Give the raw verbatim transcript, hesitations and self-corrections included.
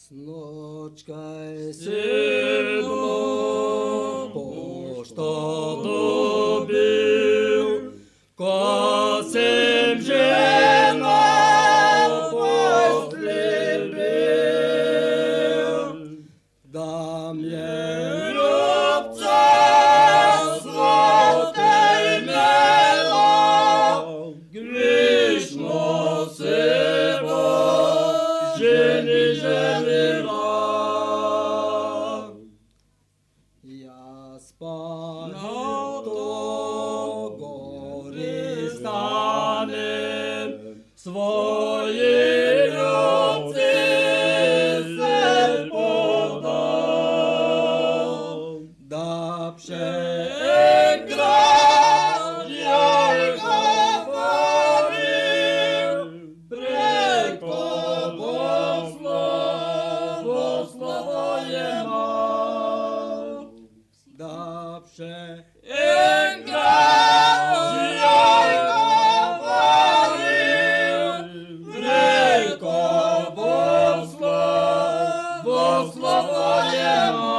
Сночкай сильно, пошта добил, косим жена постлебил, да мне любца злотый мело, грешно сыво, жени женила. Я спал то горе станем, свои любцы се подам, да пшекрат я говорил, пред тобой слово, слово я мал, да пшекрат я говорил, пред тобой слово, слово я мал.